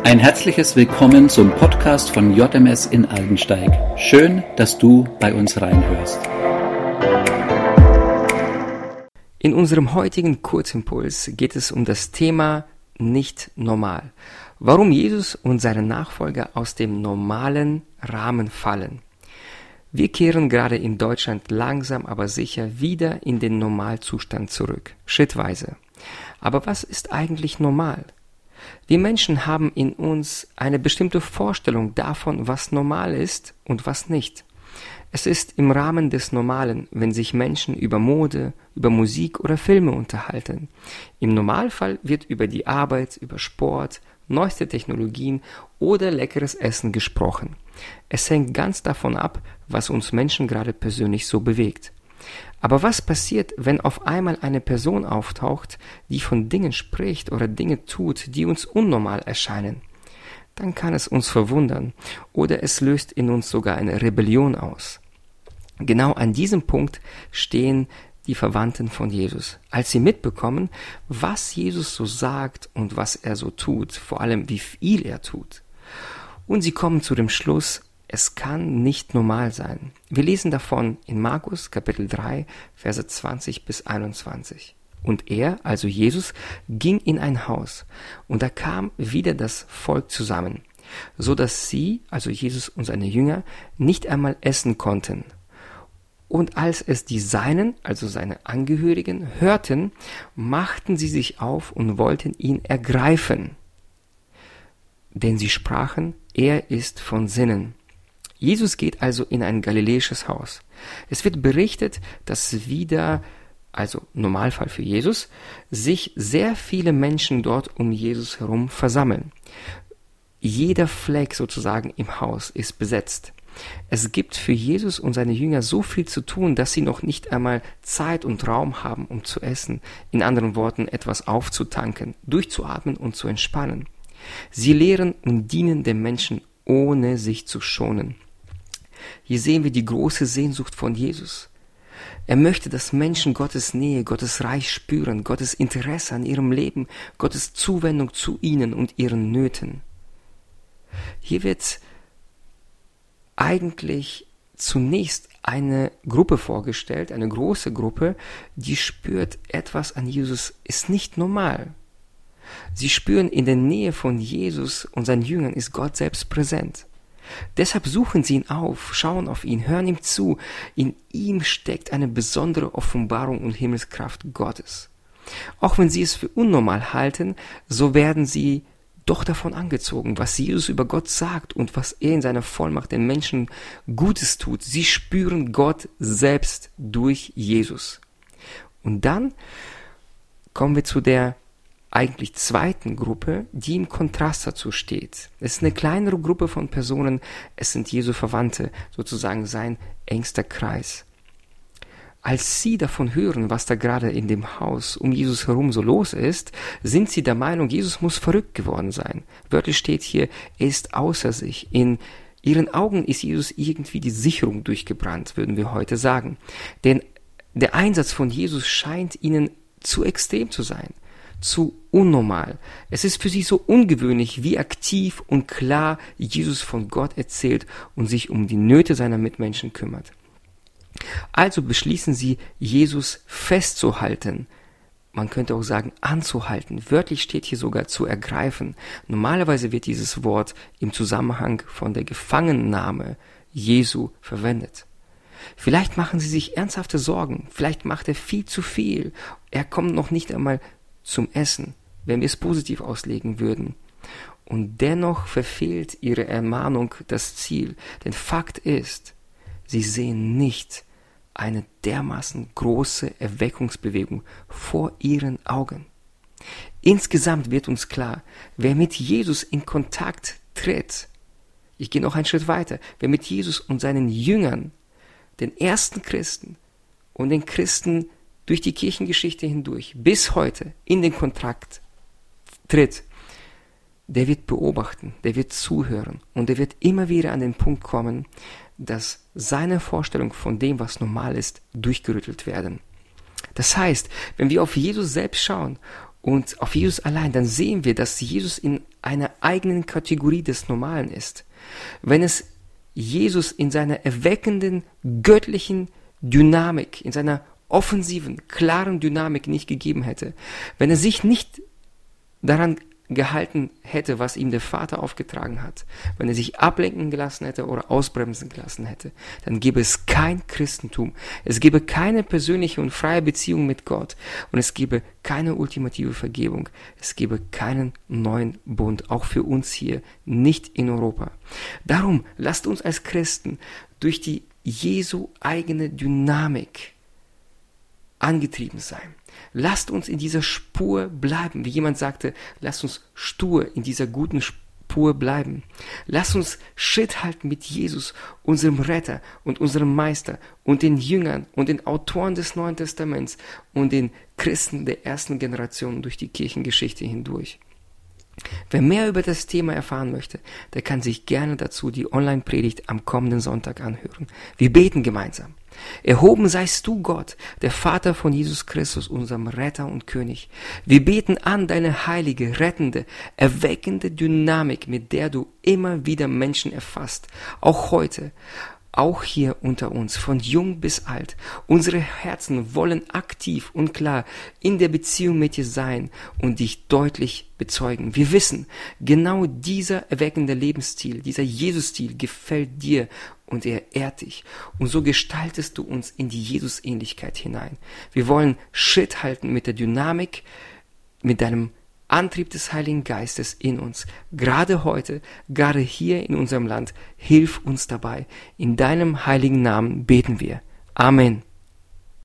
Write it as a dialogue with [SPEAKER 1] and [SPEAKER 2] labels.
[SPEAKER 1] Ein herzliches Willkommen zum Podcast von JMS in Aldensteig. Schön, dass du bei uns reinhörst.
[SPEAKER 2] In unserem heutigen Kurzimpuls geht es um das Thema nicht normal. Warum Jesus und seine Nachfolger aus dem normalen Rahmen fallen. Wir kehren gerade in Deutschland langsam aber sicher wieder in den Normalzustand zurück, schrittweise. Aber was ist eigentlich normal? Wir Menschen haben in uns eine bestimmte Vorstellung davon, was normal ist und was nicht. Es ist im Rahmen des Normalen, wenn sich Menschen über Mode, über Musik oder Filme unterhalten. Im Normalfall wird über die Arbeit, über Sport, neueste Technologien oder leckeres Essen gesprochen. Es hängt ganz davon ab, was uns Menschen gerade persönlich so bewegt. Aber was passiert, wenn auf einmal eine Person auftaucht, die von Dingen spricht oder Dinge tut, die uns unnormal erscheinen? Dann kann es uns verwundern oder es löst in uns sogar eine Rebellion aus. Genau an diesem Punkt stehen die Verwandten von Jesus. Als sie mitbekommen, was Jesus so sagt und was er so tut, vor allem wie viel er tut. Und sie kommen zu dem Schluss, es kann nicht normal sein. Wir lesen davon in Markus Kapitel 3, Verse 20 bis 21. Und er, also Jesus, ging in ein Haus, und da kam wieder das Volk zusammen, so dass sie, also Jesus und seine Jünger, nicht einmal essen konnten. Und als es die Seinen, also seine Angehörigen, hörten, machten sie sich auf und wollten ihn ergreifen. Denn sie sprachen, er ist von Sinnen. Jesus geht also in ein galiläisches Haus. Es wird berichtet, dass wieder, also Normalfall für Jesus, sich sehr viele Menschen dort um Jesus herum versammeln. Jeder Fleck sozusagen im Haus ist besetzt. Es gibt für Jesus und seine Jünger so viel zu tun, dass sie noch nicht einmal Zeit und Raum haben, um zu essen. In anderen Worten, etwas aufzutanken, durchzuatmen und zu entspannen. Sie lehren und dienen den Menschen, ohne sich zu schonen. Hier sehen wir die große Sehnsucht von Jesus. Er möchte, dass Menschen Gottes Nähe, Gottes Reich spüren, Gottes Interesse an ihrem Leben, Gottes Zuwendung zu ihnen und ihren Nöten. Hier wird eigentlich zunächst eine Gruppe vorgestellt, eine große Gruppe, die spürt, etwas an Jesus ist nicht normal. Sie spüren, in der Nähe von Jesus und seinen Jüngern ist Gott selbst präsent. Deshalb suchen sie ihn auf, schauen auf ihn, hören ihm zu. In ihm steckt eine besondere Offenbarung und Himmelskraft Gottes. Auch wenn sie es für unnormal halten, so werden sie doch davon angezogen, was Jesus über Gott sagt und was er in seiner Vollmacht den Menschen Gutes tut. Sie spüren Gott selbst durch Jesus. Und dann kommen wir zu der eigentlich zweiten Gruppe, die im Kontrast dazu steht. Es ist eine kleinere Gruppe von Personen, es sind Jesu Verwandte, sozusagen sein engster Kreis. Als sie davon hören, was da gerade in dem Haus um Jesus herum so los ist, sind sie der Meinung, Jesus muss verrückt geworden sein. Wörtlich steht hier, er ist außer sich. In ihren Augen ist Jesus irgendwie die Sicherung durchgebrannt, würden wir heute sagen. Denn der Einsatz von Jesus scheint ihnen zu extrem zu sein. Zu unnormal. Es ist für sie so ungewöhnlich, wie aktiv und klar Jesus von Gott erzählt und sich um die Nöte seiner Mitmenschen kümmert. Also beschließen sie, Jesus festzuhalten. Man könnte auch sagen, anzuhalten. Wörtlich steht hier sogar zu ergreifen. Normalerweise wird dieses Wort im Zusammenhang von der Gefangennahme Jesu verwendet. Vielleicht machen sie sich ernsthafte Sorgen. Vielleicht macht er viel zu viel. Er kommt noch nicht einmal zum Essen, wenn wir es positiv auslegen würden. Und dennoch verfehlt ihre Ermahnung das Ziel. Denn Fakt ist, sie sehen nicht eine dermaßen große Erweckungsbewegung vor ihren Augen. Insgesamt wird uns klar, wer mit Jesus in Kontakt tritt, ich gehe noch einen Schritt weiter, wer mit Jesus und seinen Jüngern, den ersten Christen und den Christen durch die Kirchengeschichte hindurch, bis heute in den Kontakt tritt, der wird beobachten, der wird zuhören und der wird immer wieder an den Punkt kommen, dass seine Vorstellung von dem, was normal ist, durchgerüttelt werden. Das heißt, wenn wir auf Jesus selbst schauen und auf Jesus allein, dann sehen wir, dass Jesus in einer eigenen Kategorie des Normalen ist. Wenn es Jesus in seiner erweckenden, göttlichen Dynamik, in seiner offensiven, klaren Dynamik nicht gegeben hätte, wenn er sich nicht daran gehalten hätte, was ihm der Vater aufgetragen hat, wenn er sich ablenken gelassen hätte oder ausbremsen gelassen hätte, dann gäbe es kein Christentum, es gäbe keine persönliche und freie Beziehung mit Gott und es gäbe keine ultimative Vergebung, es gäbe keinen neuen Bund, auch für uns hier, nicht in Europa. Darum lasst uns als Christen durch die Jesu eigene Dynamik angetrieben sein. Lasst uns in dieser Spur bleiben. Wie jemand sagte, lasst uns stur in dieser guten Spur bleiben. Lasst uns Schritt halten mit Jesus, unserem Retter und unserem Meister und den Jüngern und den Autoren des Neuen Testaments und den Christen der ersten Generation durch die Kirchengeschichte hindurch. Wer mehr über das Thema erfahren möchte, der kann sich gerne dazu die Online-Predigt am kommenden Sonntag anhören. Wir beten gemeinsam. Erhoben seist du, Gott, der Vater von Jesus Christus, unserem Retter und König. Wir beten an deine heilige, rettende, erweckende Dynamik, mit der du immer wieder Menschen erfasst, auch heute. Auch hier unter uns, von jung bis alt. Unsere Herzen wollen aktiv und klar in der Beziehung mit dir sein und dich deutlich bezeugen. Wir wissen, genau dieser erweckende Lebensstil, dieser Jesus-Stil gefällt dir und er ehrt dich. Und so gestaltest du uns in die Jesus-Ähnlichkeit hinein. Wir wollen Schritt halten mit der Dynamik, mit deinem Antrieb des Heiligen Geistes in uns. Gerade heute, gerade hier in unserem Land, hilf uns dabei. In deinem heiligen Namen beten wir. Amen.